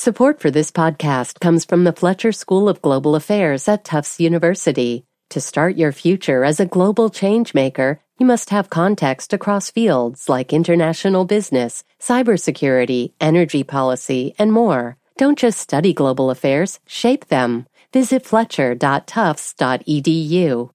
Support for this podcast comes from the Fletcher School of Global Affairs at Tufts University. To start your future as a global changemaker, you must have context across fields like international business, cybersecurity, energy policy, and more. Don't just study global affairs, shape them. Visit fletcher.tufts.edu.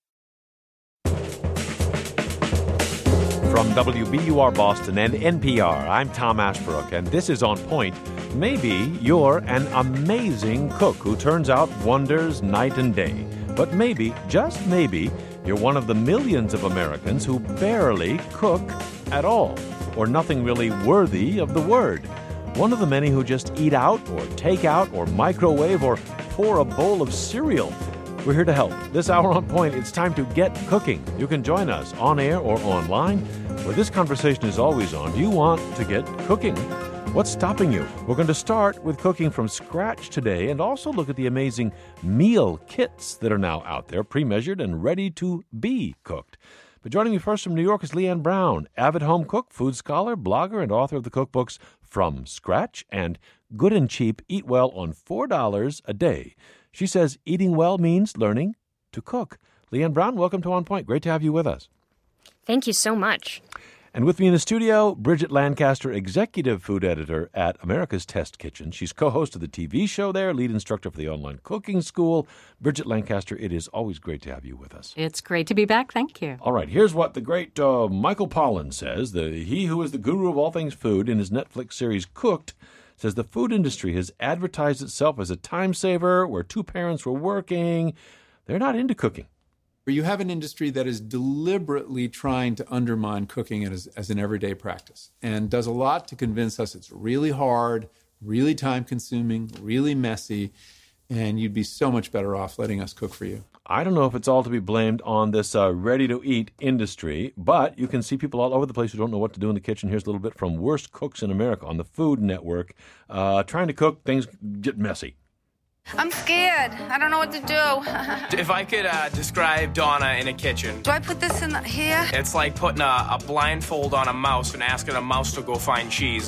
From WBUR Boston and NPR, I'm Tom Ashbrook, and this is On Point. Maybe you're an amazing cook who turns out wonders night and day. But maybe, just maybe, you're one of the millions of Americans who barely cook at all, or nothing really worthy of the word. One of the many who just eat out, or take out, or microwave, or pour a bowl of cereal. We're here to help. This hour On Point, it's time to get cooking. You can join us on air or online, where this conversation is always on. Do you want to get cooking? What's stopping you? We're going to start with cooking from scratch today and also look at the amazing meal kits that are now out there, pre-measured and ready to be cooked. But joining me first from New York is Leanne Brown, avid home cook, food scholar, blogger, and author of the cookbooks From Scratch and Good and Cheap, Eat Well on $4 a Day. She says eating well means learning to cook. Leanne Brown, welcome to On Point. Great to have you with us. Thank you so much. And with me in the studio, Bridget Lancaster, executive food editor at America's Test Kitchen. She's co-host of the TV show there, lead instructor for the online cooking school. Bridget Lancaster, it is always great to have you with us. It's great to be back. Thank you. All right, here's what the great Michael Pollan says. He who is the guru of all things food in his Netflix series Cooked says the food industry has advertised itself as a time saver where two parents were working. They're not into cooking. You have an industry that is deliberately trying to undermine cooking as an everyday practice and does a lot to convince us it's really hard, really time-consuming, really messy, and you'd be so much better off letting us cook for you. I don't know if it's all to be blamed on this ready-to-eat industry, but you can see people all over the place who don't know what to do in the kitchen. Here's a little bit from Worst Cooks in America on the Food Network. Trying to cook, things get messy. I'm scared. I don't know what to do. If I could describe Donna in a kitchen. Do I put this in here? It's like putting a blindfold on a mouse and asking a mouse to go find cheese.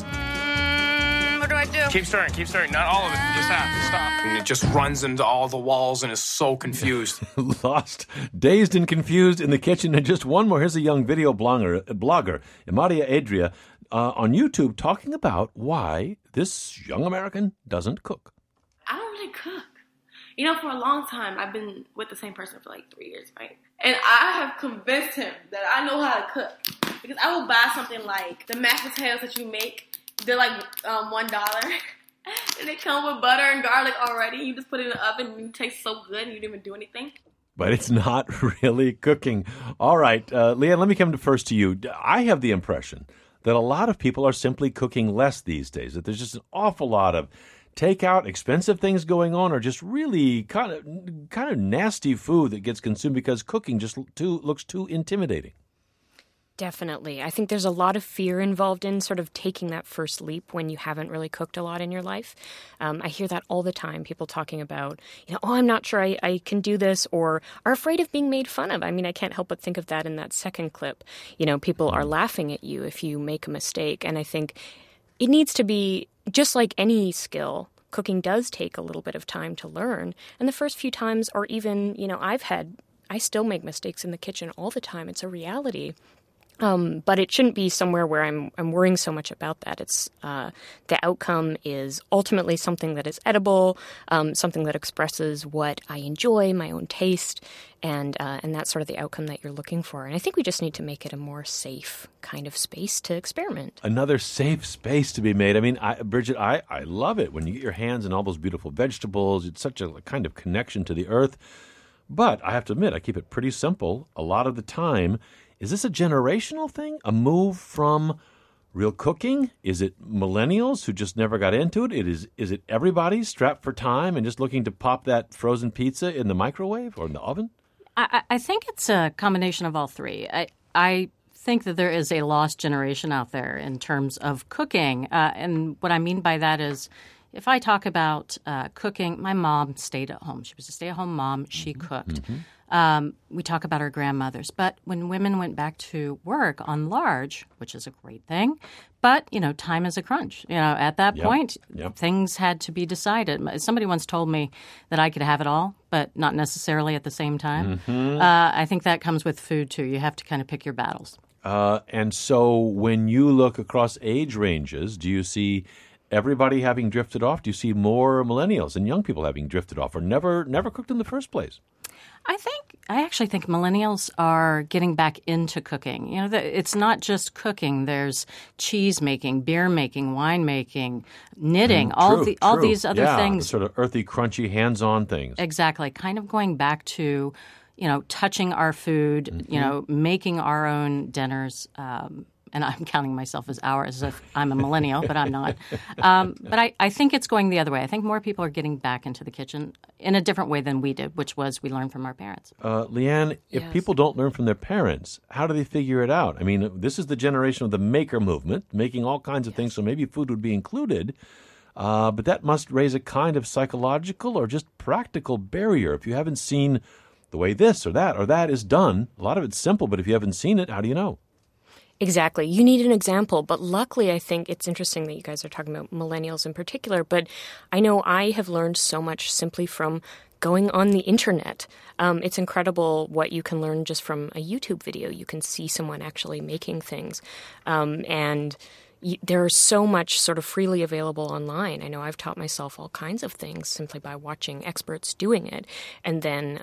What do I do? Keep stirring. Not all of it. You just have to stop. And it just runs into all the walls and is so confused. Lost, dazed and confused in the kitchen. And just one more. Here's a young video blogger Imadia Adria, on YouTube talking about why this young American doesn't cook. I don't really cook. You know, for a long time, I've been with the same person for like 3 years, right? And I have convinced him that I know how to cook. Because I will buy something like the mashed potatoes that you make. They're like $1. And they come with butter and garlic already. You just put it in the oven and it tastes so good and you didn't even do anything. But it's not really cooking. All right, Leanne, let me come first to you. I have the impression that a lot of people are simply cooking less these days, that there's just an awful lot of takeout, expensive things going on, or just really kind of nasty food that gets consumed because cooking just looks too intimidating. Definitely. I think there's a lot of fear involved in sort of taking that first leap when you haven't really cooked a lot in your life. I hear that all the time, people talking about, oh, I'm not sure I can do this, or are afraid of being made fun of. I mean, I can't help but think of that in that second clip. People are laughing at you if you make a mistake. And I think it needs to be, just like any skill, cooking does take a little bit of time to learn. And the first few times, or even, I still make mistakes in the kitchen all the time. It's a reality. But it shouldn't be somewhere where I'm worrying so much about that. It's the outcome is ultimately something that is edible, something that expresses what I enjoy, my own taste, and that's sort of the outcome that you're looking for. And I think we just need to make it a more safe kind of space to experiment. Another safe space to be made. I mean, Bridget, I love it when you get your hands on all those beautiful vegetables. It's such a kind of connection to the earth. But I have to admit, I keep it pretty simple a lot of the time. Is this a generational thing? A move from real cooking? Is it millennials who just never got into it? Is it everybody strapped for time and just looking to pop that frozen pizza in the microwave or in the oven? I think it's a combination of all three. I think that there is a lost generation out there in terms of cooking. And what I mean by that is, if I talk about cooking, my mom stayed at home. She was a stay-at-home mom. She cooked. We talk about our grandmothers. But when women went back to work on large, which is a great thing, but, time is a crunch. At that point, things had to be decided. Somebody once told me that I could have it all, but not necessarily at the same time. I think that comes with food, too. You have to kind of pick your battles. And so when you look across age ranges, do you see everybody having drifted off? Do you see more millennials and young people having drifted off or never cooked in the first place? I actually think millennials are getting back into cooking. It's not just cooking. There's cheese making, beer making, wine making, knitting, all these other things. The sort of earthy, crunchy, hands-on things. Exactly. Kind of going back to, touching our food, making our own dinners. And I'm counting myself as ours as if I'm a millennial, but I'm not. But I think it's going the other way. I think more people are getting back into the kitchen in a different way than we did, which was we learned from our parents. Leanne, if people don't learn from their parents, how do they figure it out? I mean, this is the generation of the maker movement, making all kinds of things, so maybe food would be included. But that must raise a kind of psychological or just practical barrier. If you haven't seen the way this or that is done, a lot of it's simple, but if you haven't seen it, how do you know? Exactly. You need an example. But luckily, I think it's interesting that you guys are talking about millennials in particular. But I know I have learned so much simply from going on the internet. It's incredible what you can learn just from a YouTube video. You can see someone actually making things. There's so much sort of freely available online. I know I've taught myself all kinds of things simply by watching experts doing it and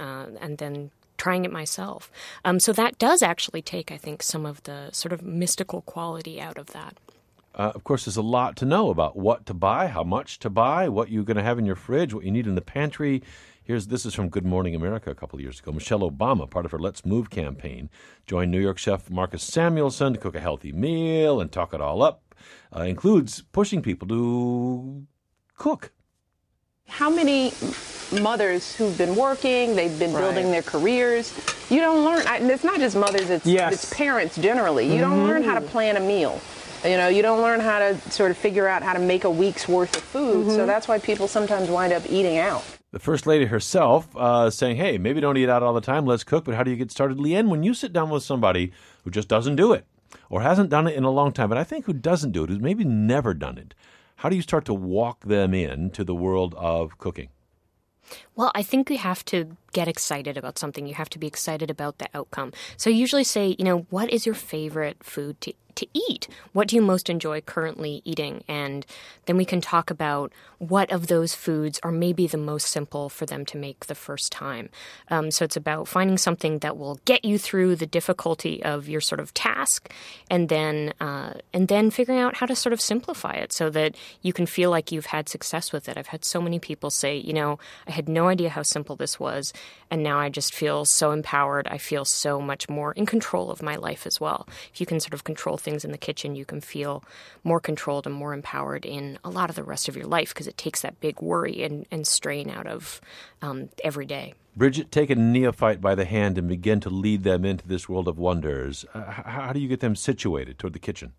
then trying it myself. So that does actually take, I think, some of the sort of mystical quality out of that. Of course, there's a lot to know about what to buy, how much to buy, what you're going to have in your fridge, what you need in the pantry. This is from Good Morning America a couple of years ago. Michelle Obama, part of her Let's Move campaign, joined New York chef Marcus Samuelsson to cook a healthy meal and talk it all up. Includes pushing people to cook. How many mothers who've been working, they've been building their careers, you don't learn, and it's not just mothers, it's parents generally. You don't learn how to plan a meal. You don't learn how to sort of figure out how to make a week's worth of food. So that's why people sometimes wind up eating out. The First Lady herself saying, hey, maybe don't eat out all the time, let's cook, but how do you get started? Leanne, when you sit down with somebody who just doesn't do it or hasn't done it in a long time, but I think who doesn't do it, who's maybe never done it, how do you start to walk them into the world of cooking? Well, I think you have to get excited about something. You have to be excited about the outcome. So I usually say, what is your favorite food to eat? What do you most enjoy currently eating? And then we can talk about what of those foods are maybe the most simple for them to make the first time. So it's about finding something that will get you through the difficulty of your sort of task and then figuring out how to sort of simplify it so that you can feel like you've had success with it. I've had so many people say, I had no idea how simple this was, and now I just feel so empowered. I feel so much more in control of my life as well. If you can sort of control things in the kitchen, you can feel more controlled and more empowered in a lot of the rest of your life because it takes that big worry and strain out of every day. Bridget, take a neophyte by the hand and begin to lead them into this world of wonders. How do you get them situated toward the kitchen?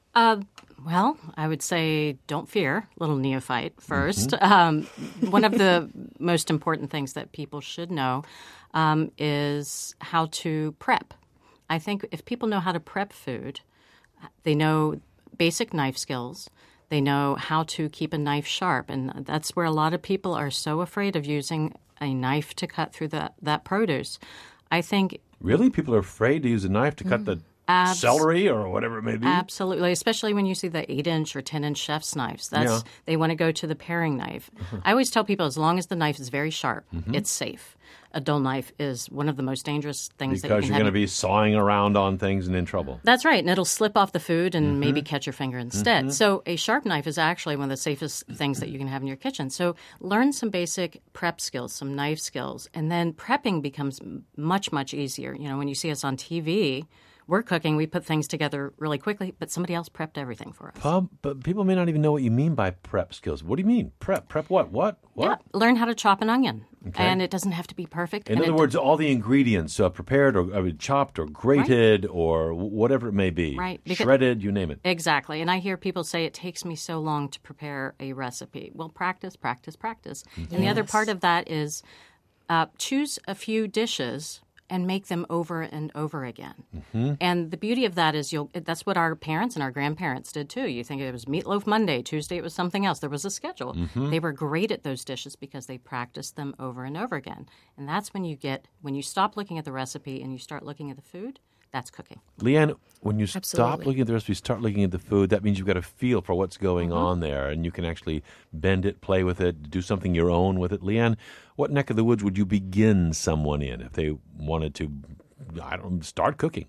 Well, I would say don't fear, little neophyte first. One of the most important things that people should know is how to prep. I think if people know how to prep food, they know basic knife skills. They know how to keep a knife sharp. And that's where a lot of people are so afraid of using a knife to cut through that produce. I think... Really? People are afraid to use a knife to cut the celery or whatever it may be? Absolutely, especially when you see the 8-inch or 10-inch chef's knives. They want to go to the paring knife. I always tell people as long as the knife is very sharp, it's safe. A dull knife is one of the most dangerous things that you can have. Because you're going to be sawing around on things and in trouble. That's right, and it'll slip off the food and maybe catch your finger instead. So a sharp knife is actually one of the safest things that you can have in your kitchen. So learn some basic prep skills, some knife skills, and then prepping becomes much, much easier. When you see us on TV, we're cooking, we put things together really quickly, but somebody else prepped everything for us. But people may not even know what you mean by prep skills. What do you mean? Prep? Prep what? What? Yeah, learn how to chop an onion. Okay. And it doesn't have to be perfect. In other words, all the ingredients, prepared or chopped or grated or whatever it may be. Right. Shredded, you name it. Exactly. And I hear people say it takes me so long to prepare a recipe. Well, practice, practice, practice. And the other part of that is choose a few dishes and make them over and over again. And the beauty of that is that's what our parents and our grandparents did too. You think it was Meatloaf Monday, Tuesday it was something else. There was a schedule. They were great at those dishes because they practiced them over and over again. And that's when you stop looking at the recipe and you start looking at the food, that's cooking. Leanne, when you stop looking at the recipe, start looking at the food, that means you've got a feel for what's going on there, and you can actually bend it, play with it, do something your own with it. Leanne, what neck of the woods would you begin someone in if they wanted to, start cooking?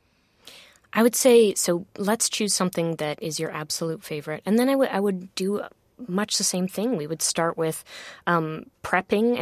I would say, so let's choose something that is your absolute favorite. And then I would do much the same thing. We would start with prepping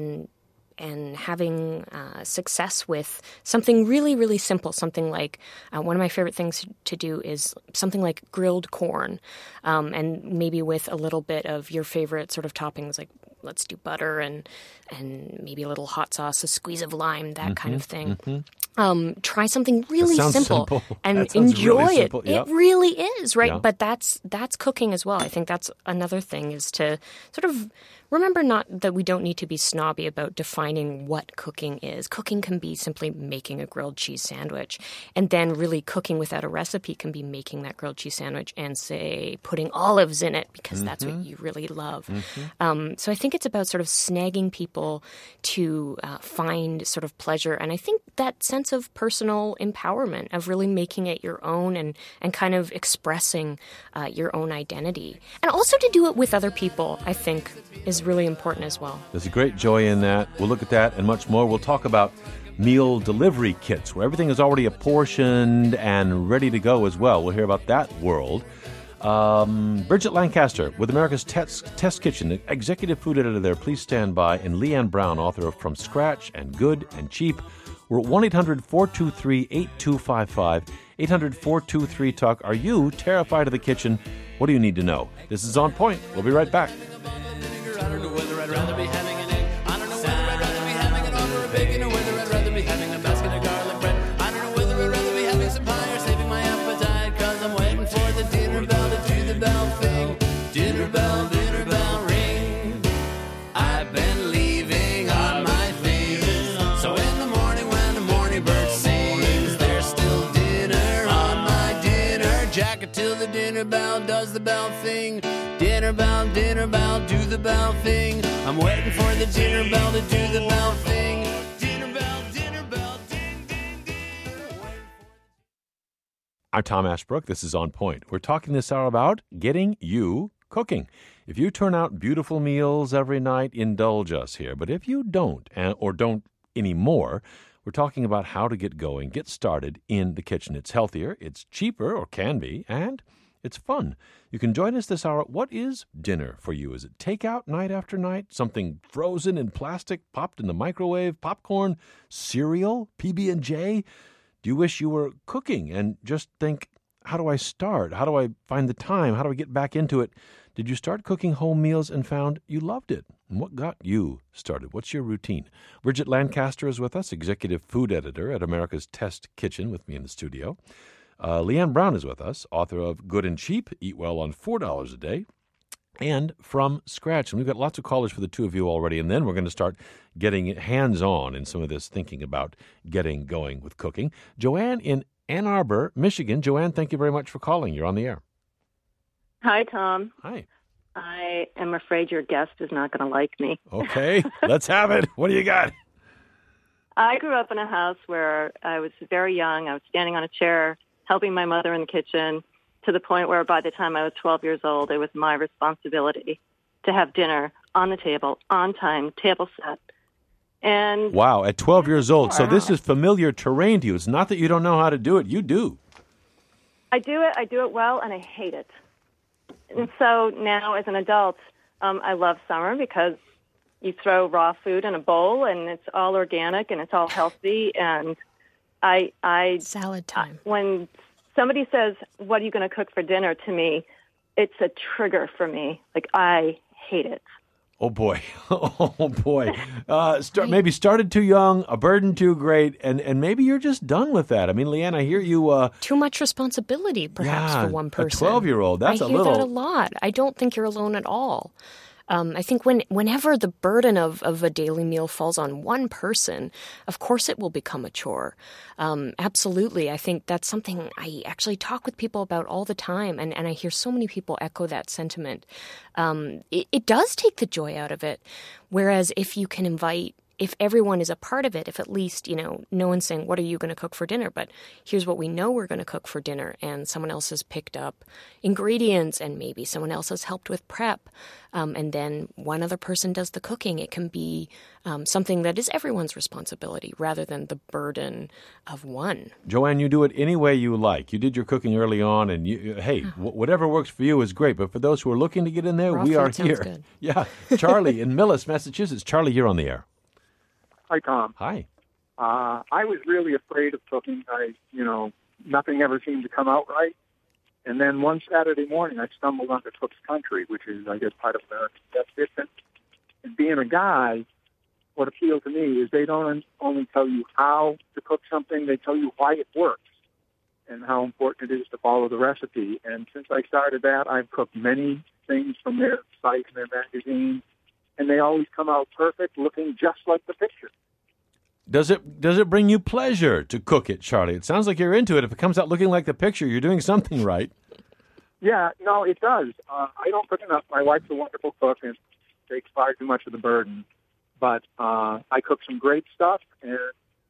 and having success with something really, really simple. Something like one of my favorite things to do is something like grilled corn, and maybe with a little bit of your favorite sort of toppings, like let's do butter and maybe a little hot sauce, a squeeze of lime, that kind of thing. Try something really simple and enjoy really simple. It. Yep. It really is, right? Yeah. But that's cooking as well. I think that's another thing, is to sort of remember not that we don't need to be snobby about defining what cooking is. Cooking can be simply making a grilled cheese sandwich. And then really cooking without a recipe can be making that grilled cheese sandwich and, say, putting olives in it because that's what you really love. So I think it's about sort of snagging people to find sort of pleasure. And I think that sense of personal empowerment, of really making it your own and kind of expressing your own identity. And also to do it with other people, I think, is really important as well. There's a great joy in that. We'll look at that and much more. We'll talk about meal delivery kits, where everything is already apportioned and ready to go as well. We'll hear about that world. Bridget Lancaster with America's Test Kitchen, executive food editor there. Please stand by. And Leanne Brown, author of From Scratch and Good and Cheap. We're at 1-800-423-8255, 800-423-TALK. Are you terrified of the kitchen? What do you need to know? This is On Point. We'll be right back. I don't know whether I'd rather be having an egg. I don't know whether I'd rather be having an egg or a bacon, or whether I'd rather be having a basket of garlic bread. I don't know whether I'd rather be having some pie or saving my appetite, 'cause I'm waiting for the dinner bell to do the bell thing. Dinner bell ring. I've been leaving on my things. So in the morning when the morning bird sings, there's still dinner on my dinner jacket till the dinner bell does the bell thing. Dinner bell, do the bell thing. I'm waiting for the dinner bell to do the bell thing. Dinner bell, ding, ding, ding. I'm Tom Ashbrook. This is On Point. We're talking this hour about getting you cooking. If you turn out beautiful meals every night, indulge us here. But if you don't, or don't anymore, we're talking about how to get going, get started in the kitchen. It's healthier, it's cheaper, or can be, and it's fun. You can join us this hour. What is dinner for you? Is it takeout night after night? Something frozen in plastic, popped in the microwave, popcorn, cereal, PB&J? Do you wish you were cooking and just think, how do I start? How do I find the time? How do I get back into it? Did you start cooking home meals and found you loved it? And what got you started? What's your routine? Bridget Lancaster is with us, executive food editor at America's Test Kitchen, with me in the studio. Leanne Brown is with us, author of Good and Cheap, Eat Well on $4 a Day, and From Scratch. And we've got lots of callers for the two of you already, and then we're going to start getting hands-on in some of this thinking about getting going with cooking. Joanne in Ann Arbor, Michigan. Joanne, thank you very much for calling. You're on the air. Hi, Tom. Hi. I am afraid your guest is not going to like me. Okay, let's have it. What do you got? I grew up in a house where I was very young. I was standing on a chair helping my mother in the kitchen, to the point where by the time I was 12 years old, it was my responsibility to have dinner on the table, on time, table set. And wow, at 12 years old. So this is familiar terrain to you. It's not that you don't know how to do it. You do. I do it well, and I hate it. And so now as an adult, I love summer because you throw raw food in a bowl, and it's all organic, and it's all healthy, and salad time. When somebody says, "What are you going to cook for dinner?" to me, it's a trigger for me. Like, I hate it. Oh boy, oh boy. Maybe started too young, a burden too great, and maybe you're just done with that. I mean, Leanne, I hear you. Too much responsibility, perhaps, for one person. A 12-year-old. That's a little. I hear that a lot. I don't think you're alone at all. I think whenever the burden of a daily meal falls on one person, of course it will become a chore. Absolutely. I think that's something I actually talk with people about all the time, and I hear so many people echo that sentiment. It does take the joy out of it, whereas if you can if everyone is a part of it, if at least, no one's saying, what are you going to cook for dinner? But here's what we know we're going to cook for dinner. And someone else has picked up ingredients and maybe someone else has helped with prep. And then one other person does the cooking. It can be something that is everyone's responsibility rather than the burden of one. Joanne, you do it any way you like. You did your cooking early on, and whatever works for you is great. But for those who are looking to get in there, we are here. Good. Yeah. Charlie in Millis, Massachusetts. Charlie, you're on the air. Hi, Tom. Hi. I was really afraid of cooking. Nothing ever seemed to come out right. And then one Saturday morning, I stumbled onto Cook's Country, which is, I guess, part of American Chef Kitchen. And being a guy, what appealed to me is they don't only tell you how to cook something, they tell you why it works and how important it is to follow the recipe. And since I started that, I've cooked many things from their site and their magazine, and they always come out perfect, looking just like the picture. Does it bring you pleasure to cook it, Charlie? It sounds like you're into it. If it comes out looking like the picture, you're doing something right. Yeah, no, it does. I don't cook enough. My wife's a wonderful cook and takes far too much of the burden. But I cook some great stuff, and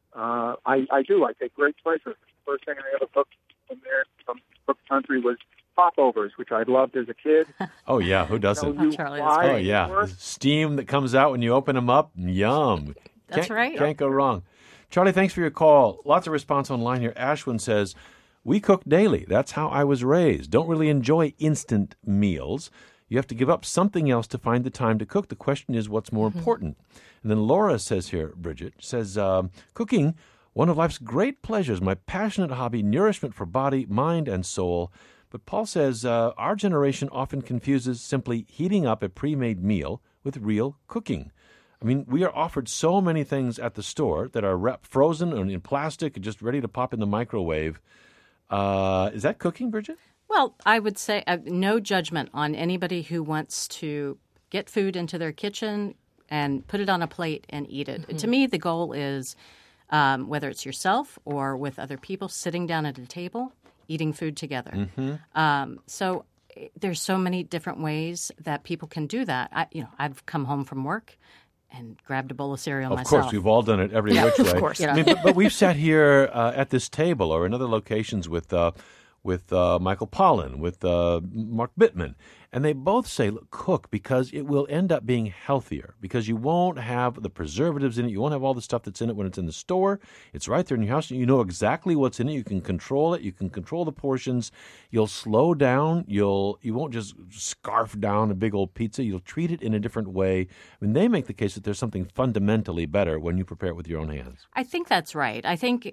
I do. I take great pleasure. The first thing I ever cooked from Cook's Country was popovers, which I loved as a kid. Oh, yeah. Who doesn't? Charlie, oh, yeah. The steam that comes out when you open them up. Yum. That's right. Can't go wrong. Charlie, thanks for your call. Lots of response online here. Ashwin says, we cook daily. That's how I was raised. Don't really enjoy instant meals. You have to give up something else to find the time to cook. The question is, what's more important? And then Laura says here, Bridget, says, cooking, one of life's great pleasures, my passionate hobby, nourishment for body, mind, and soul. But Paul says, our generation often confuses simply heating up a pre-made meal with real cooking. I mean, we are offered so many things at the store that are wrapped frozen and in plastic and just ready to pop in the microwave. Is that cooking, Bridget? Well, I would say no judgment on anybody who wants to get food into their kitchen and put it on a plate and eat it. Mm-hmm. To me, the goal is, whether it's yourself or with other people, sitting down at a table, eating food together. Mm-hmm. So there's so many different ways that people can do that. I've come home from work and grabbed a bowl of cereal myself. Of course, we've all done it every which way. Of course. I mean, but we've sat here at this table or in other locations with Michael Pollan, with Mark Bittman, and they both say, look, cook because it will end up being healthier because you won't have the preservatives in it. You won't have all the stuff that's in it when it's in the store. It's right there in your house. You know exactly what's in it. You can control it. You can control the portions. You'll slow down. You won't just scarf down a big old pizza. You'll treat it in a different way. I mean, they make the case that there's something fundamentally better when you prepare it with your own hands. I think that's right. I think,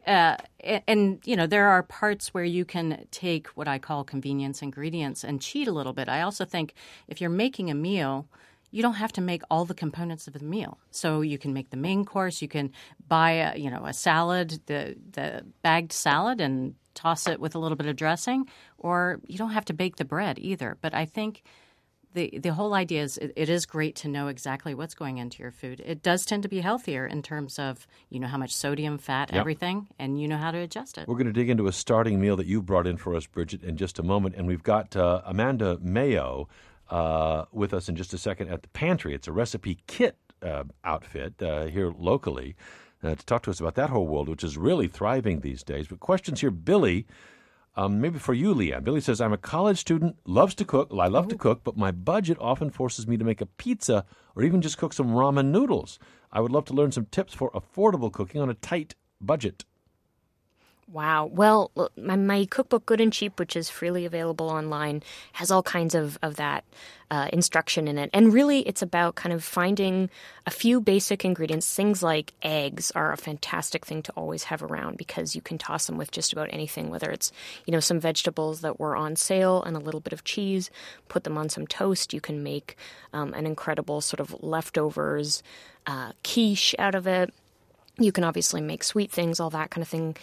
there are parts where you can take what I call convenience ingredients and cheat a little bit. I also think if you're making a meal, you don't have to make all the components of the meal. So you can make the main course. You can buy a salad, the bagged salad, and toss it with a little bit of dressing. Or you don't have to bake the bread either. But I think the whole idea is it is great to know exactly what's going into your food. It does tend to be healthier in terms of how much sodium, fat, everything, and you know how to adjust it. We're going to dig into a starting meal that you brought in for us, Bridget, in just a moment. And we've got Amanda Mayo with us in just a second at the Pantry. It's a recipe kit outfit here locally to talk to us about that whole world, which is really thriving these days. But questions here, Billy. Maybe for you, Leanne. Billy says, I'm a college student, loves to cook. I love to cook, but my budget often forces me to make a pizza or even just cook some ramen noodles. I would love to learn some tips for affordable cooking on a tight budget. Wow. Well, my cookbook, Good and Cheap, which is freely available online, has all kinds of that instruction in it. And really, it's about kind of finding a few basic ingredients. Things like eggs are a fantastic thing to always have around because you can toss them with just about anything, whether it's, some vegetables that were on sale and a little bit of cheese, put them on some toast. You can make an incredible sort of leftovers quiche out of it. You can obviously make sweet things, all that kind of thing.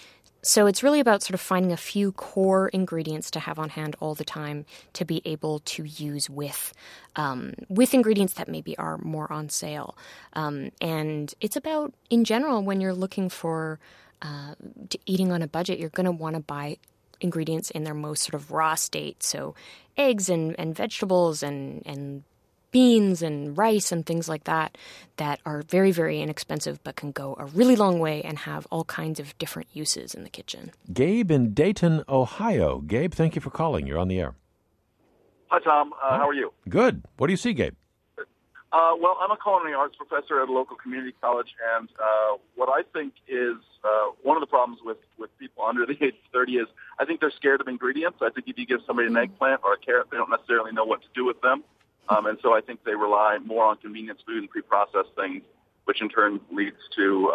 So it's really about sort of finding a few core ingredients to have on hand all the time to be able to use with ingredients that maybe are more on sale. And it's about, in general, when you're looking for eating on a budget, you're going to want to buy ingredients in their most sort of raw state. So eggs and vegetables and beans and rice and things like that are very, very inexpensive but can go a really long way and have all kinds of different uses in the kitchen. Gabe in Dayton, Ohio. Gabe, thank you for calling. You're on the air. Hi, Tom. How are you? Good. What do you see, Gabe? Well, I'm a culinary arts professor at a local community college, and what I think is one of the problems with people under the age of 30 is I think they're scared of ingredients. I think if you give somebody an eggplant or a carrot, they don't necessarily know what to do with them. And so I think they rely more on convenience food and pre-processed things, which in turn leads to,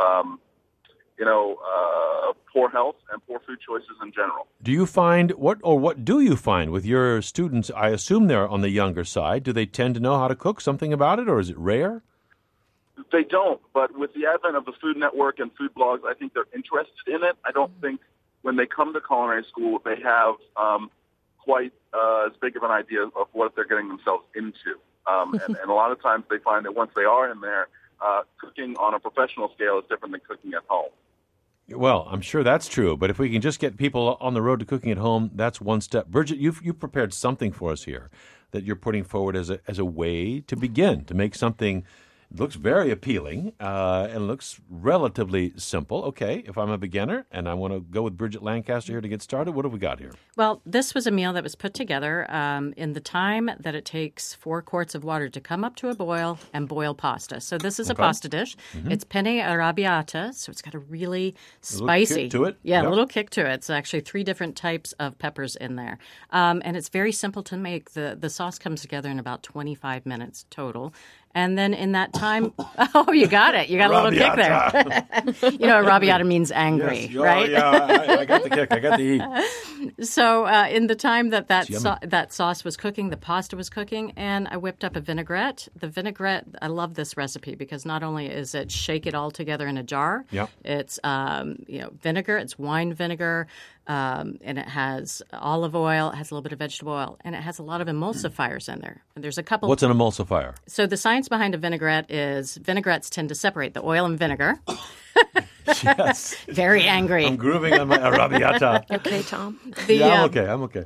poor health and poor food choices in general. Do you find, what do you find with your students? I assume they're on the younger side. Do they tend to know how to cook something about it, or is it rare? They don't, but with the advent of the Food Network and food blogs, I think they're interested in it. I don't think when they come to culinary school, they have quite as big of an idea of what they're getting themselves into. And a lot of times they find that once they are in there, cooking on a professional scale is different than cooking at home. Well, I'm sure that's true, but if we can just get people on the road to cooking at home, that's one step. Bridget, you've prepared something for us here that you're putting forward as a way to begin, to make something. It looks very appealing and looks relatively simple. Okay, if I'm a beginner and I want to go with Bridget Lancaster here to get started, what have we got here? Well, this was a meal that was put together in the time that it takes 4 quarts of water to come up to a boil and boil pasta. So this is a pasta dish. Mm-hmm. It's penne arrabbiata, so it's got a really spicy. Little kick to it. Yeah, a little kick to it. It's actually 3 different types of peppers in there. And it's very simple to make. The sauce comes together in about 25 minutes total. And then in that time, oh, you got it. You got a little kick there. Arrabbiata means angry, right? Yeah, I got the kick. I got the E. So in the time that sauce was cooking, the pasta was cooking, and I whipped up a vinaigrette. The vinaigrette, I love this recipe because not only is it shake it all together in a jar, it's vinegar, it's wine vinegar, and it has olive oil, it has a little bit of vegetable oil, and it has a lot of emulsifiers in there. And there's a couple. What's an emulsifier? So the science behind a vinaigrette is vinaigrettes tend to separate the oil and vinegar. Yes. Very angry. I'm grooving on my arrabbiata. Okay, Tom. I'm okay.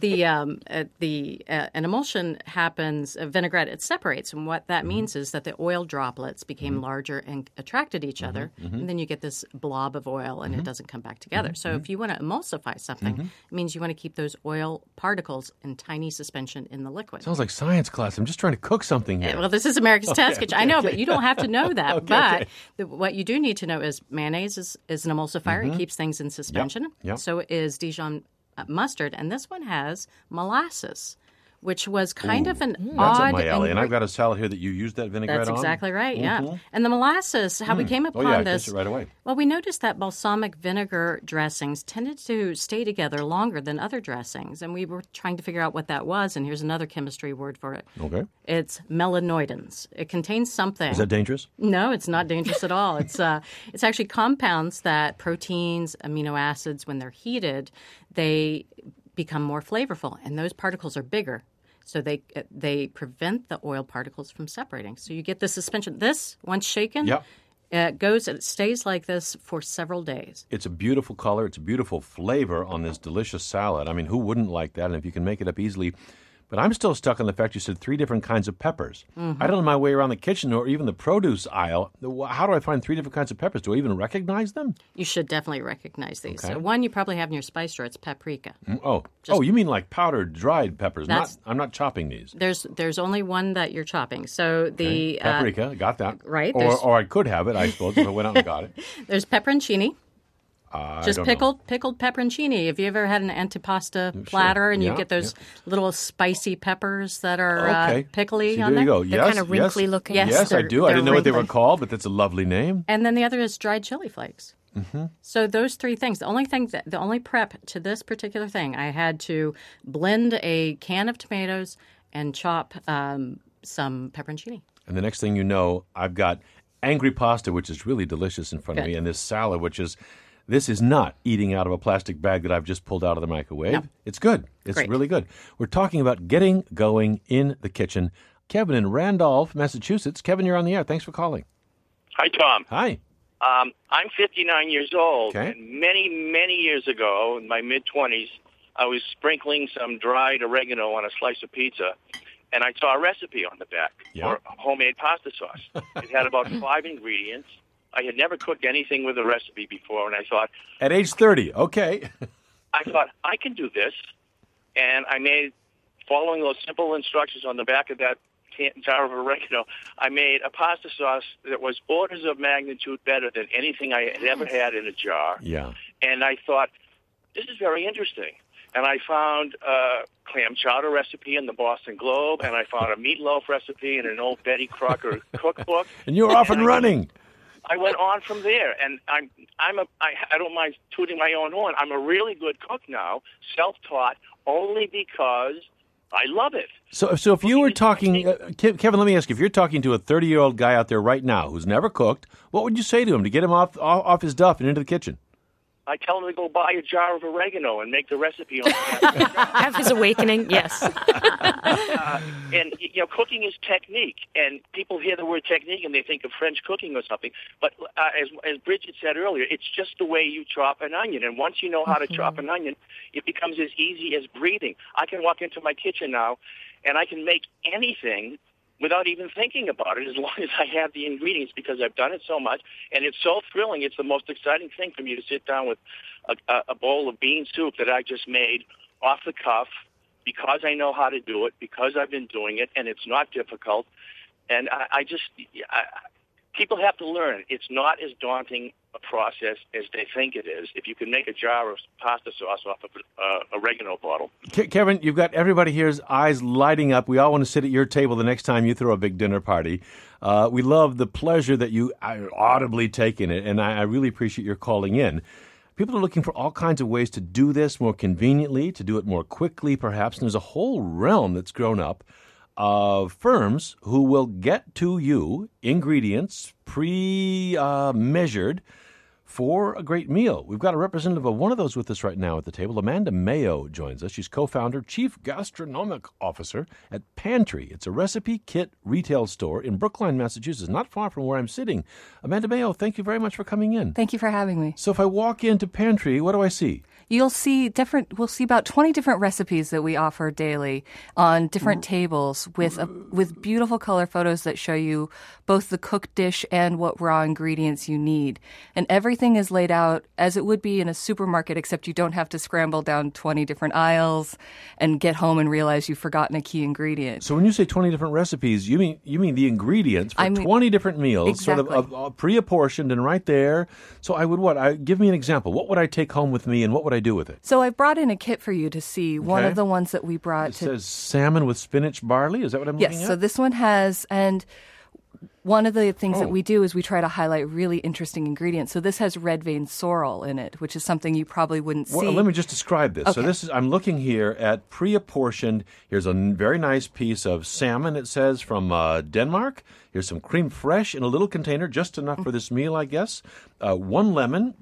An emulsion happens, a vinaigrette, it separates. And what that means is that the oil droplets became larger and attracted each other. And then you get this blob of oil and it doesn't come back together. So if you want to emulsify something, it means you want to keep those oil particles in tiny suspension in the liquid. Sounds like science class. I'm just trying to cook something here. Well, this is America's Test Kitchen. I know, but you don't have to know that. What you do need to know is mayonnaise is an emulsifier. It keeps things in suspension. Yep. So is Dijon mustard. And this one has molasses, which was kind of an odd... That's up my alley. And I've got a salad here that you used that vinaigrette on. That's exactly right, yeah. And the molasses, how we came upon I this... guessed it right away. Well, we noticed that balsamic vinegar dressings tended to stay together longer than other dressings. And we were trying to figure out what that was. And here's another chemistry word for it. Okay. It's melanoidins. It contains something. Is that dangerous? No, it's not dangerous at all. It's actually compounds that proteins, amino acids, when they're heated, they become more flavorful. And those particles are bigger. So they prevent the oil particles from separating. So you get the suspension. This, once shaken, it stays like this for several days. It's a beautiful color. It's a beautiful flavor on this delicious salad. I mean, who wouldn't like that? And if you can make it up easily. But I'm still stuck on the fact you said 3 different kinds of peppers. I don't know my way around the kitchen or even the produce aisle. How do I find 3 different kinds of peppers? Do I even recognize them? You should definitely recognize these. Okay. So one you probably have in your spice drawer. It's paprika. You mean like powdered, dried peppers? I'm not chopping these. There's only one that you're chopping. So the paprika, got that. Right. Or I could have it, I suppose, if I went out and got it. There's pepperoncini. Just pickled pepperoncini. Have you ever had an antipasta platter and you get those little spicy peppers that are pickly on there? There you go. They're kind of wrinkly looking. Yes, I do. I didn't know what they were called, but that's a lovely name. And then the other is dried chili flakes. So those 3 things. The only prep to this particular thing, I had to blend a can of tomatoes and chop some pepperoncini. And the next thing you know, I've got angry pasta, which is really delicious in front of me, and this salad, which is This is not eating out of a plastic bag that I've just pulled out of the microwave. No. It's good. It's Great. really good. We're talking about getting going in the kitchen. Kevin in Randolph, Massachusetts. Kevin, you're on the air. Thanks for calling. Hi, Tom. Hi. I'm 59 years old. Okay. And many years ago, in my mid-20s, I was sprinkling some dried oregano on a slice of pizza, and I saw a recipe on the back for homemade pasta sauce. It had about 5 ingredients. I had never cooked anything with a recipe before, and I thought... At age 30, okay. I thought, I can do this. And I made, following those simple instructions on the back of that jar of oregano, I made a pasta sauce that was orders of magnitude better than anything I had ever had in a jar. Yeah. And I thought, this is very interesting. And I found a clam chowder recipe in the Boston Globe, and I found a meatloaf recipe in an old Betty Crocker cookbook. And you were off and running. I went on from there, and I don't mind tooting my own horn. I'm a really good cook now, self-taught, only because I love it. So if you were talking, Kevin, let me ask you, if you're talking to a 30-year-old guy out there right now who's never cooked, what would you say to him to get him off his duff and into the kitchen? I tell him to go buy a jar of oregano and make the recipe on that. Have his awakening, yes. And, cooking is technique. And people hear the word technique and they think of French cooking or something. But as Bridget said earlier, it's just the way you chop an onion. And once you know how to chop an onion, it becomes as easy as breathing. I can walk into my kitchen now and I can make anything without even thinking about it, as long as I have the ingredients, because I've done it so much, and it's so thrilling. It's the most exciting thing for me to sit down with a bowl of bean soup that I just made off the cuff, because I know how to do it, because I've been doing it, and it's not difficult. And people have to learn. It's not as daunting a process as they think it is. If you can make a jar of pasta sauce off of an oregano bottle. Kevin, you've got everybody here's eyes lighting up. We all want to sit at your table the next time you throw a big dinner party. We love the pleasure that you audibly take in it, and I really appreciate your calling in. People are looking for all kinds of ways to do this more conveniently, to do it more quickly, perhaps, and there's a whole realm that's grown up of firms who will get to you ingredients pre-measured for a great meal. We've got a representative of one of those with us right now at the table. Amanda Mayo joins us. She's co-founder, chief gastronomic officer at Pantry. It's a recipe kit retail store in Brookline, Massachusetts, not far from where I'm sitting. Amanda Mayo, thank you very much for coming in. Thank you for having me. So if I walk into Pantry, what do I see? We'll see about 20 different recipes that we offer daily on different tables with beautiful color photos that show you both the cooked dish and what raw ingredients you need. And everything is laid out as it would be in a supermarket, except you don't have to scramble down 20 different aisles and get home and realize you've forgotten a key ingredient. So when you say 20 different recipes, you mean the ingredients for 20 different meals, exactly. sort of pre-apportioned and right there. So I would give me an example. What would I take home with me and what would I do with it? So I brought in a kit for you to see. Okay. One of the ones that we brought. It says salmon with spinach barley. Is that what I'm looking at? Yes. So this one has, and one of the things that we do is we try to highlight really interesting ingredients. So this has red vein sorrel in it, which is something you probably wouldn't see. Well, let me just describe this. Okay. So I'm looking here at pre-apportioned. Here's a very nice piece of salmon, it says, from Denmark. Here's some creme fraiche in a little container, just enough for this meal, I guess. 1 lemon,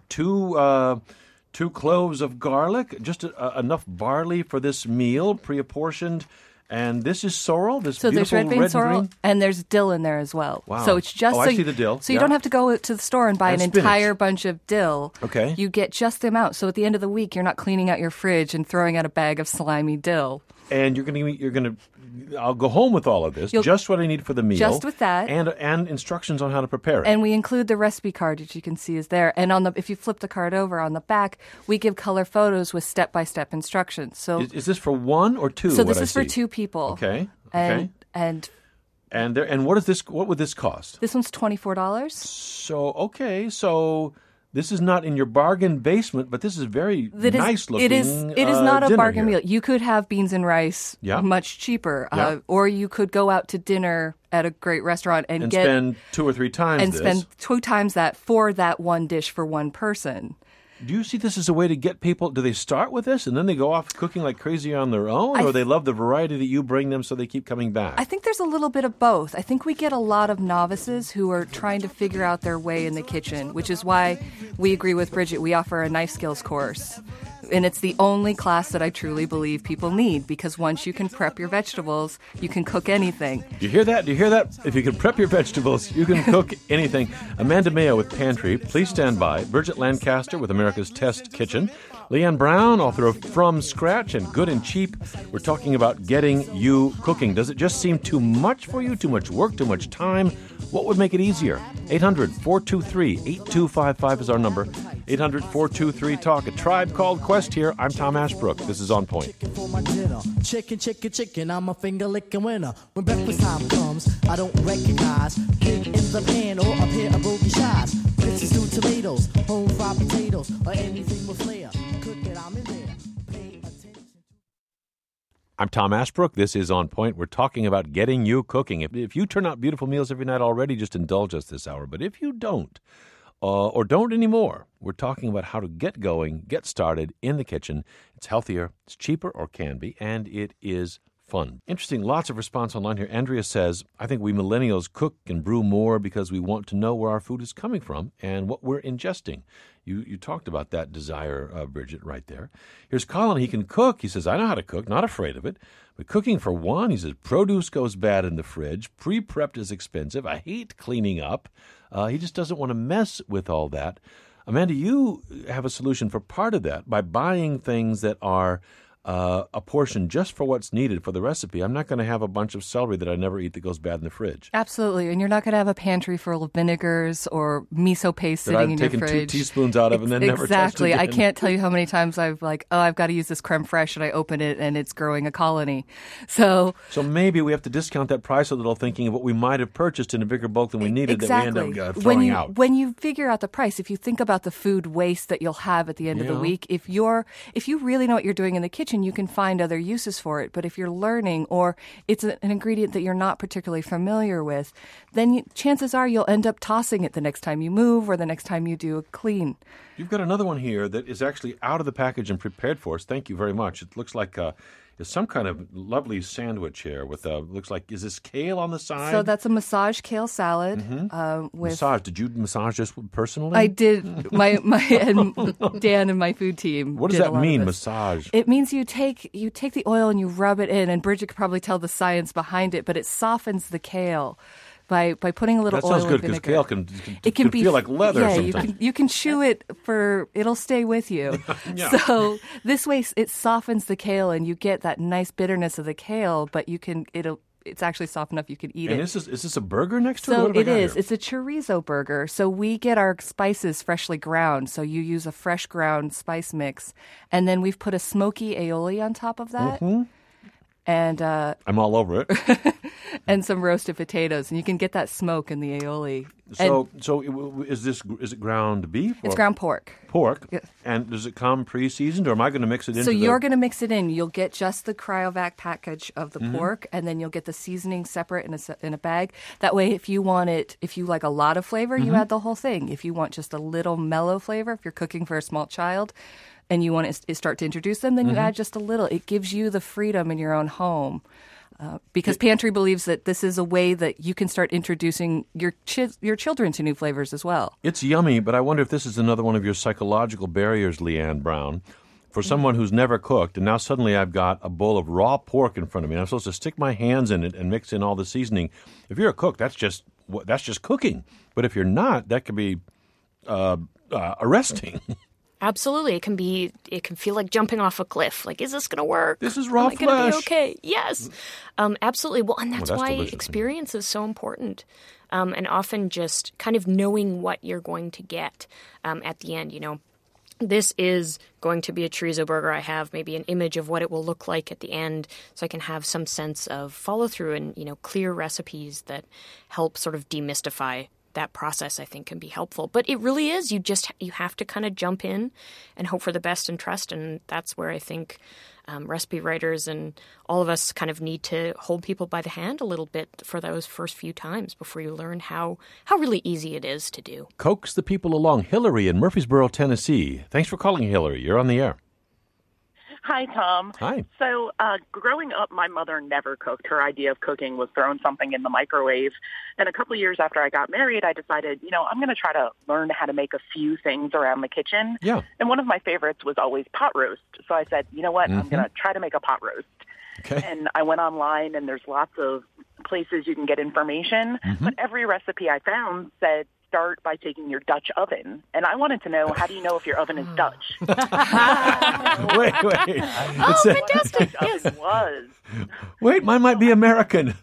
2 cloves of garlic, just enough barley for this meal, pre-apportioned. And this is sorrel, this beautiful there's red vein sorrel, and green? and there's dill in there as well. Wow. So it's just I see the dill. So you don't have to go to the store and buy an entire bunch of dill. Okay. You get just the amount. So at the end of the week, you're not cleaning out your fridge and throwing out a bag of slimy dill. And I'll go home with all of this, just what I need for the meal. Just with that. And instructions on how to prepare it. And we include the recipe card, which you can see is there. And if you flip the card over on the back, we give color photos with step-by-step instructions. So is this for 1 or 2? So this is for 2 people. Okay. And what would this cost? This one's $24. So this is not in your bargain basement, but this is very nice looking. It is not a bargain here. meal. You could have beans and rice much cheaper, or you could go out to dinner at a great restaurant and spend 2 or 3 times spend 2 times that for that one dish for one person. Do you see this as a way to get people, do they start with this and then they go off cooking like crazy on their own, or they love the variety that you bring them so they keep coming back? I think there's a little bit of both. I think we get a lot of novices who are trying to figure out their way in the kitchen, which is why we agree with Bridget. We offer a knife skills course. And it's the only class that I truly believe people need, because once you can prep your vegetables, you can cook anything. Do you hear that? Do you hear that? If you can prep your vegetables, you can cook anything. Amanda Mayo with Pantry, please stand by. Bridget Lancaster with America's Test Kitchen. Leanne Brown, author of From Scratch and Good and Cheap. We're talking about getting you cooking. Does it just seem too much for you? Too much work? Too much time? What would make it easier? 800-423-8255 is our number. 800-423-TALK. A Tribe Called Quest here. I'm Tom Ashbrook. This is On Point. Chicken, I'm a finger-licking winner. When breakfast time comes, I don't recognize pig in the pan or a pair of bogey shies. Grits and stewed tomatoes, home-fried potatoes, or anything with flair. Cook it, I'm in there. Pay attention. I'm Tom Ashbrook. This is On Point. We're talking about getting you cooking. If you turn out beautiful meals every night already, just indulge us this hour. But if you don't, or don't anymore, we're talking about how to get going, get started in the kitchen. It's healthier, it's cheaper, or can be, and it is fun. Interesting, lots of response online here. Andrea says, I think we millennials cook and brew more because we want to know where our food is coming from and what we're ingesting. You talked about that desire, Bridget, right there. Here's Colin. He can cook. He says, I know how to cook, not afraid of it. But cooking, for one, he says, produce goes bad in the fridge. Pre-prepped is expensive. I hate cleaning up. He just doesn't want to mess with all that. Amanda, you have a solution for part of that by buying things that are a portion just for what's needed for the recipe. I'm not going to have a bunch of celery that I never eat that goes bad in the fridge. Absolutely. And you're not going to have a pantry full of vinegars or miso paste sitting in your fridge. That I've taken 2 teaspoons out of and then never touched Exactly. again. I can't tell you how many times I've I've got to use this creme fraiche, and I open it and it's growing a colony. So maybe we have to discount that price a little, thinking of what we might have purchased in a bigger bulk than we needed that we end up throwing out. When you figure out the price, if you think about the food waste that you'll have at the end of the week, if you really know what you're doing in the kitchen, you can find other uses for it. But if you're learning, or it's an ingredient that you're not particularly familiar with, then chances are you'll end up tossing it the next time you move or the next time you do a clean. You've got another one here that is actually out of the package and prepared for us. Thank you very much. It looks like it's some kind of lovely sandwich here with looks like, is this kale on the side? So that's a massage kale salad. Mm-hmm. Massage. Did you massage this personally? I did. My and Dan and my food team. What does that mean, massage? It means you take the oil and you rub it in, and Bridget could probably tell the science behind it, but it softens the kale. By putting a little oil and vinegar. That sounds good, because kale can feel like leather sometimes. You can chew it it'll stay with you. Yeah. So this way it softens the kale and you get that nice bitterness of the kale, but it's actually soft enough you can eat it. And is this a burger next to it? So What have I got is. here? It's a chorizo burger. So we get our spices freshly ground. So you use a fresh ground spice mix. And then we've put a smoky aioli on top of that. Mm-hmm. And I'm all over it. And some roasted potatoes, and you can get that smoke in the aioli. So is it ground beef? It's ground pork. Pork. Yes. And does it come pre-seasoned, or am I going to mix it into? So you're going to mix it in. You'll get just the cryovac package of the pork, and then you'll get the seasoning separate in a bag. That way, if you like a lot of flavor, you add the whole thing. If you want just a little mellow flavor, if you're cooking for a small child, and you want to start to introduce them, then you add just a little. It gives you the freedom in your own home. Because Pantry believes that this is a way that you can start introducing your children to new flavors as well. It's yummy, but I wonder if this is another one of your psychological barriers, Leanne Brown. For someone who's never cooked, and now suddenly I've got a bowl of raw pork in front of me, and I'm supposed to stick my hands in it and mix in all the seasoning. If you're a cook, that's just cooking. But if you're not, that could be arresting. Absolutely. It can feel like jumping off a cliff. Like, is this going to work? This is raw flesh. Am I going to be okay? Yes. Absolutely. Well, and that's why delicious. Experience is so important. And often just kind of knowing what you're going to get at the end. This is going to be a chorizo burger. I have maybe an image of what it will look like at the end, so I can have some sense of follow through and, clear recipes that help sort of demystify that process, I think, can be helpful. But it really is. You have to kind of jump in and hope for the best and trust. And that's where I think recipe writers and all of us kind of need to hold people by the hand a little bit for those first few times before you learn how really easy it is to do. Coax the people along. Hillary in Murfreesboro, Tennessee. Thanks for calling, Hillary. You're on the air. Hi, Tom. Hi. So growing up, my mother never cooked. Her idea of cooking was throwing something in the microwave. And a couple of years after I got married, I decided, I'm going to try to learn how to make a few things around the kitchen. Yeah. And one of my favorites was always pot roast. So I said, you know what, I'm going to try to make a pot roast. Okay. And I went online, and there's lots of places you can get information. But every recipe I found said, start by taking your Dutch oven. And I wanted to know, how do you know if your oven is Dutch? Wait. Oh, fantastic. Yes. It was. Wait, mine might be American.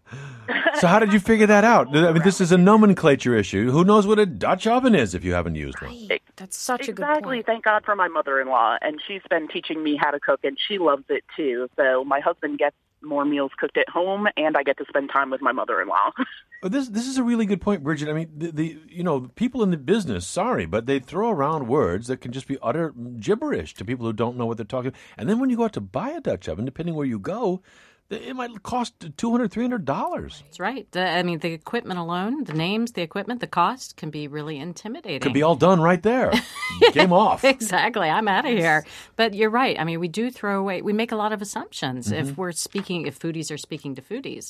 So how did you figure that out? I mean, this is a nomenclature issue. Who knows what a Dutch oven is if you haven't used one? That's such a good Exactly. point. Thank God for my mother-in-law. And she's been teaching me how to cook, and she loves it, too. So my husband gets more meals cooked at home, and I get to spend time with my mother-in-law. This is a really good point, Bridget. I mean, the people in the business, sorry, but they throw around words that can just be utter gibberish to people who don't know what they're talking about. And then when you go out to buy a Dutch oven, depending where you go, it might cost $200, $300. That's right. The equipment alone, the names, the equipment, the cost can be really intimidating. Could be all done right there. Game off. Exactly. I'm out of here. But you're right. I mean, we do throw away. We make a lot of assumptions if foodies are speaking to foodies.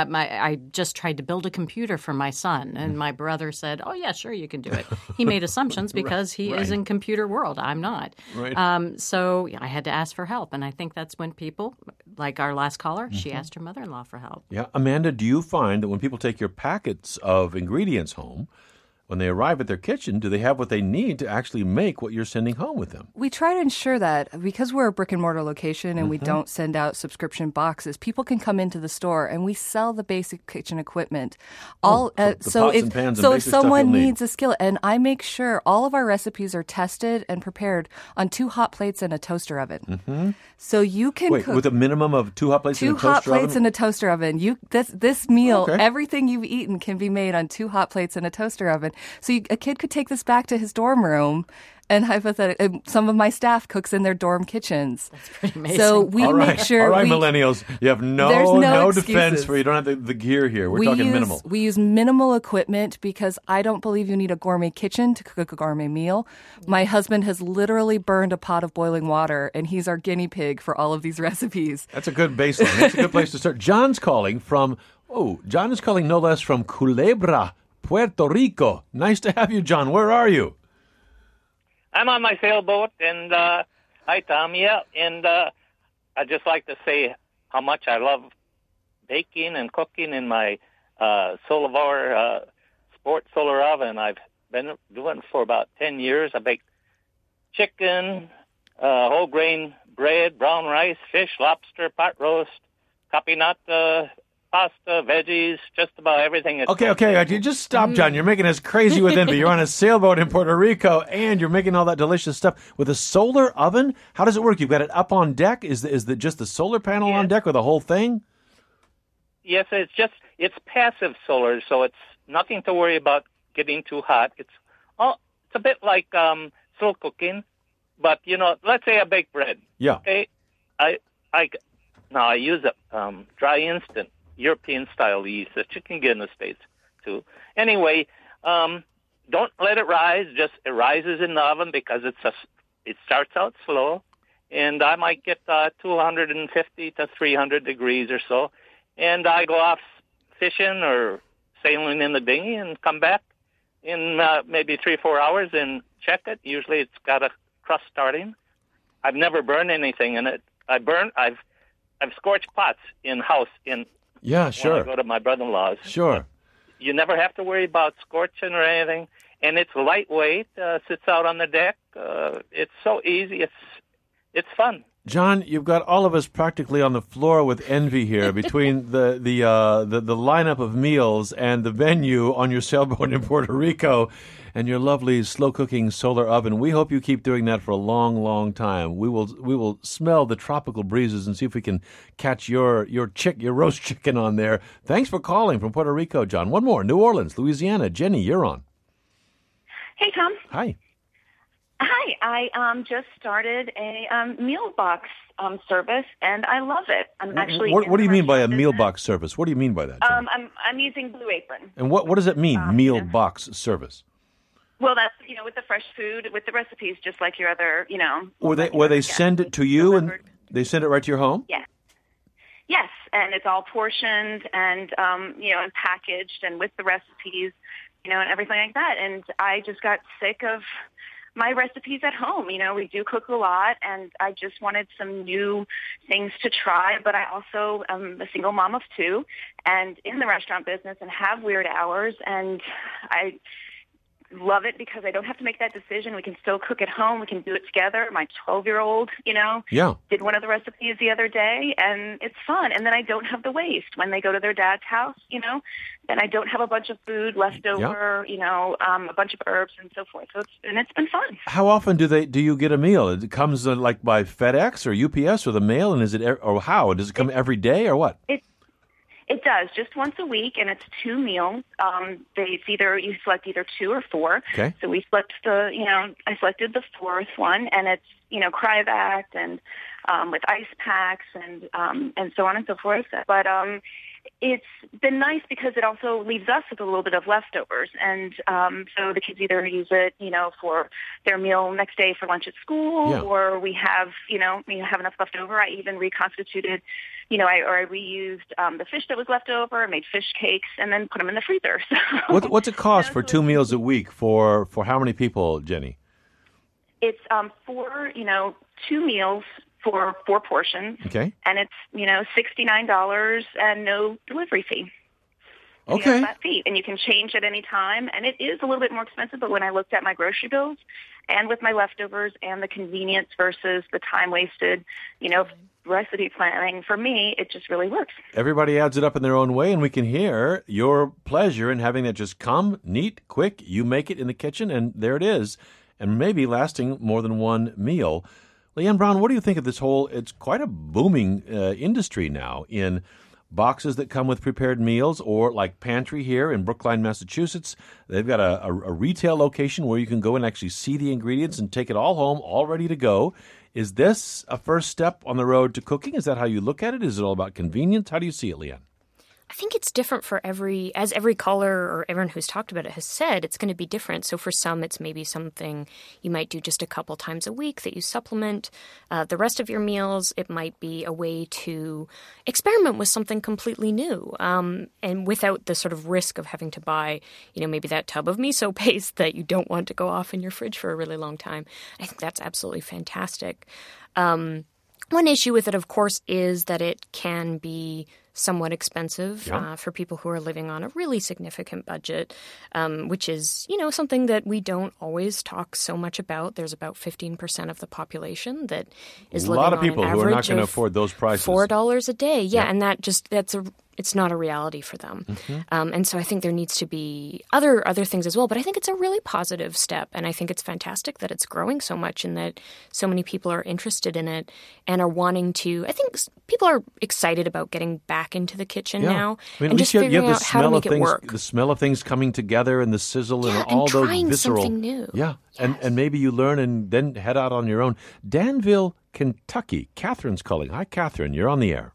I just tried to build a computer for my son, and my brother said, "Oh yeah, sure, you can do it." He made assumptions because he is in computer world. I'm not. Right. So I had to ask for help, and I think that's when people, like our last caller, she asked her mother-in-law for help. Yeah. Amanda, do you find that when people take your packets of ingredients home, when they arrive at their kitchen, do they have what they need to actually make what you're sending home with them? We try to ensure that because we're a brick and mortar location and we don't send out subscription boxes, people can come into the store and we sell the basic kitchen equipment. So if someone needs a skillet, and I make sure all of our recipes are tested and prepared on 2 hot plates and a toaster oven. So you can cook with a minimum of 2 hot plates and a toaster oven? 2 hot plates and a toster oven. This meal, everything you've eaten can be made on 2 hot plates and a toaster oven. So a kid could take this back to his dorm room, and hypothetically, some of my staff cooks in their dorm kitchens. That's pretty amazing. So we make sure. All right, millennials, you have no defense for you don't have the gear here. We're talking minimal. We use minimal equipment because I don't believe you need a gourmet kitchen to cook a gourmet meal. My husband has literally burned a pot of boiling water, and he's our guinea pig for all of these recipes. That's a good baseline. That's a good place to start. John's calling John is calling no less from Culebra, Puerto Rico. Nice to have you, John. Where are you? I'm on my sailboat, and hi, Tom. Yeah, and I'd just like to say how much I love baking and cooking in my Solavar Sport Solar Oven. I've been doing it for about 10 years. I bake chicken, whole grain bread, brown rice, fish, lobster, pot roast, capinata, pasta, veggies, just about everything. Okay. You just stop, John. You're making us crazy with envy. You're on a sailboat in Puerto Rico, and you're making all that delicious stuff with a solar oven. How does it work? You've got it up on deck. Is it just the solar panel on deck, or the whole thing? Yes, it's passive solar, so it's nothing to worry about getting too hot. It's a bit like slow cooking, but let's say I bake bread. Yeah. Okay. I use a dry instant European-style yeast that you can get in the States, too. Anyway, don't let it rise. Just it rises in the oven because it starts out slow, and I might get 250 to 300 degrees or so, and I go off fishing or sailing in the dinghy and come back in maybe 3 or 4 hours and check it. Usually it's got a crust starting. I've never burned anything in it. I've scorched pots in-house Yeah, sure. when I go to my brother-in-law's. Sure. You never have to worry about scorching or anything. And it's lightweight, sits out on the deck. It's so easy. It's fun. John, you've got all of us practically on the floor with envy here between the lineup of meals and the venue on your sailboat in Puerto Rico and your lovely slow-cooking solar oven. We hope you keep doing that for a long, long time. We will smell the tropical breezes and see if we can catch your roast chicken on there. Thanks for calling from Puerto Rico, John. One more, New Orleans, Louisiana. Jenny, you're on. Hey, Tom. Hi. Hi, I just started a meal box service, and I love it. I'm actually. What do you mean by a meal box service? What do you mean by that, Jenny? I'm using Blue Apron. And what does it mean, meal box service? Well, that's with the fresh food, with the recipes, just like your other, Where they send it to you and they send it right to your home? Yeah. Yes, and it's all portioned and and packaged and with the recipes, and everything like that. And I just got sick of my recipes at home. We do cook a lot, and I just wanted some new things to try, but I also am a single mom of 2 and in the restaurant business and have weird hours, and I love it because I don't have to make that decision. We can still cook at home. We can do it together. My 12-year-old, did one of the recipes the other day, and it's fun. And then I don't have the waste. When they go to their dad's house, then I don't have a bunch of food left over, a bunch of herbs and so forth. So it's been fun. How often do you get a meal? It comes like by FedEx or UPS or the mail, and or how? Does it come every day or what? It does, just once a week, and it's 2 meals. You select either 2 or 4. Okay. So we select I selected the 4th one, and it's cryovac and with ice packs and so on and so forth. But it's been nice because it also leaves us with a little bit of leftovers, and so the kids either use it for their meal next day for lunch at school, or we have have enough left over. I even reconstituted. I reused the fish that was left over, made fish cakes, and then put them in the freezer. So, what's it cost for 2 meals a week for how many people, Jenny? It's for 2 meals for 4 portions. Okay. And it's $69 and no delivery fee. Okay. Flat fee, and you can change at any time. And it is a little bit more expensive, but when I looked at my grocery bills and with my leftovers and the convenience versus the time wasted, recipe planning, for me, it just really works. Everybody adds it up in their own way, and we can hear your pleasure in having that just come, neat, quick. You make it in the kitchen, and there it is, and maybe lasting more than 1 meal. Leanne Brown, what do you think of this whole, it's quite a booming industry now in boxes that come with prepared meals, or like Pantry here in Brookline, Massachusetts. They've got a retail location where you can go and actually see the ingredients and take it all home, all ready to go. Is this a first step on the road to cooking? Is that how you look at it? Is it all about convenience? How do you see it, Leanne? I think it's different for every caller or everyone who's talked about it has said, it's going to be different. So for some, it's maybe something you might do just a couple times a week that you supplement the rest of your meals. It might be a way to experiment with something completely new, and without the sort of risk of having to buy, maybe that tub of miso paste that you don't want to go off in your fridge for a really long time. I think that's absolutely fantastic. One issue with it, of course, is that it can be somewhat expensive for people who are living on a really significant budget, which is, something that we don't always talk so much about. There's about 15% of the population that is living on an average of a lot of people who are not going to afford those prices. $4 a day. And it's not a reality for them. Mm-hmm. And so I think there needs to be other things as well. But I think it's a really positive step. And I think it's fantastic that it's growing so much and that so many people are interested in it and are wanting to. I think people are excited about getting back into the kitchen now and just figuring out how to make it work. The smell of things coming together and the sizzle and all those trying visceral. Something new. Yeah. Yes. And maybe you learn and then head out on your own. Danville, Kentucky. Catherine's calling. Hi, Catherine. You're on the air.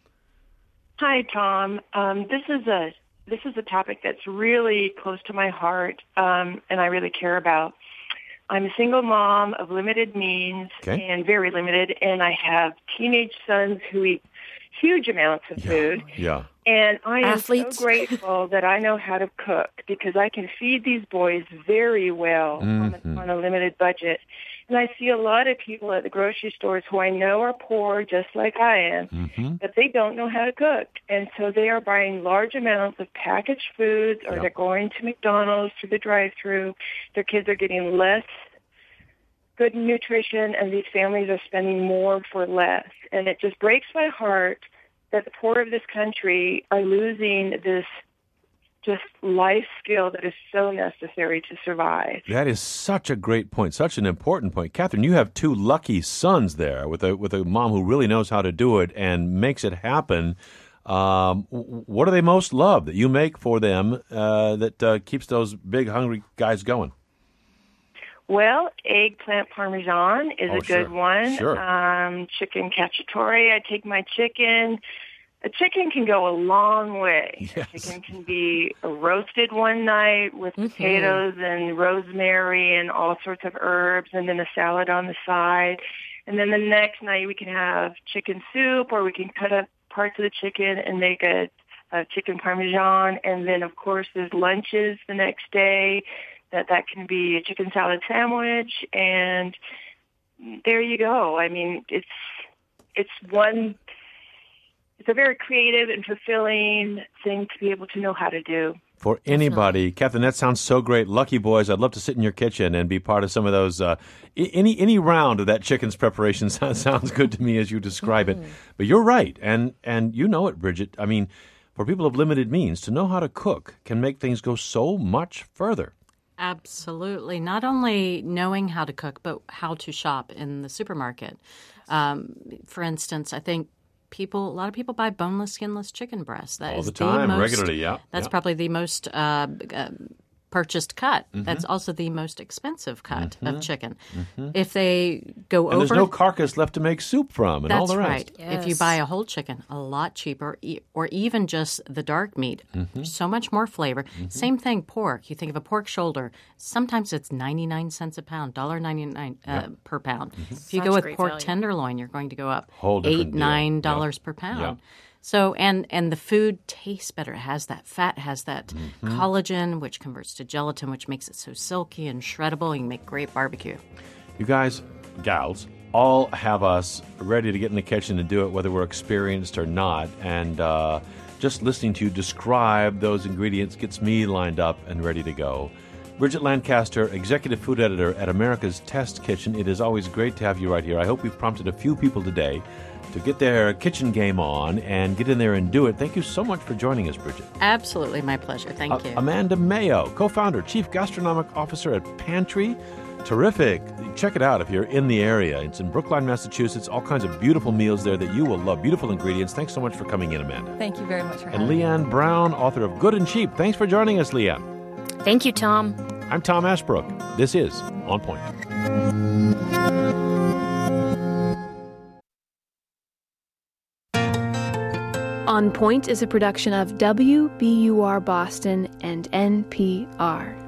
Hi, Tom. This is a topic that's really close to my heart, and I really care about. I'm a single mom of limited means and very limited, and I have teenage sons who eat huge amounts of food. Yeah. And I am Athletes. so grateful that I know how to cook because I can feed these boys very well on a limited budget. And I see a lot of people at the grocery stores who I know are poor, just like I am, but they don't know how to cook. And so they are buying large amounts of packaged foods, or they're going to McDonald's through the drive-thru. Their kids are getting less good nutrition, and these families are spending more for less. And it just breaks my heart that the poor of this country are losing this just life skill that is so necessary to survive. That is such a great point, such an important point. Catherine, you have two lucky sons there with a mom who really knows how to do it and makes it happen. What do they most love that you make for them that keeps those big, hungry guys going? Well, eggplant parmesan is a good one. Sure. Chicken cacciatore. I take my chicken. A chicken can go a long way. Yes. A chicken can be roasted one night with potatoes and rosemary and all sorts of herbs, and then a salad on the side. And then the next night we can have chicken soup, or we can cut up parts of the chicken and make a chicken parmesan. And then, of course, there's lunches the next day. That can be a chicken salad sandwich, and there you go. I mean, it's a very creative and fulfilling thing to be able to know how to do. For anybody, Catherine, that sounds so great. Lucky boys, I'd love to sit in your kitchen and be part of some of those. Any round of that chicken's preparation sounds good to me as you describe it. But you're right, and you know it, Bridget. I mean, for people of limited means, to know how to cook can make things go so much further. Absolutely. Not only knowing how to cook, but how to shop in the supermarket. For instance, I think a lot of people buy boneless, skinless chicken breasts. That all is the time, regularly, yeah. That's probably the most purchased cut. That's also the most expensive cut of chicken. If they go over... And there's no carcass left to make soup from and all the rest. That's right. Yes. If you buy a whole chicken, a lot cheaper, or even just the dark meat, so much more flavor. Same thing, pork. You think of a pork shoulder. Sometimes it's 99 cents a pound, $1.99 per pound. If you go with pork tenderloin, you're going to go up $8, $9 per pound. Yeah. So, and the food tastes better. It has that fat, has that collagen, which converts to gelatin, which makes it so silky and shreddable. You can make great barbecue. You guys, gals, all have us ready to get in the kitchen and do it, whether we're experienced or not. And just listening to you describe those ingredients gets me lined up and ready to go. Bridget Lancaster, Executive Food Editor at America's Test Kitchen. It is always great to have you right here. I hope we've prompted a few people today to get their kitchen game on and get in there and do it. Thank you so much for joining us, Bridget. Absolutely. My pleasure. Thank you. Amanda Mayo, co-founder, Chief Gastronomic Officer at Pantry. Terrific. Check it out if you're in the area. It's in Brookline, Massachusetts. All kinds of beautiful meals there that you will love. Beautiful ingredients. Thanks so much for coming in, Amanda. Thank you very much for having And me. Leanne Brown, author of Good and Cheap. Thanks for joining us, Leanne. Thank you, Tom. I'm Tom Ashbrook. This is On Point. On Point is a production of WBUR Boston and NPR.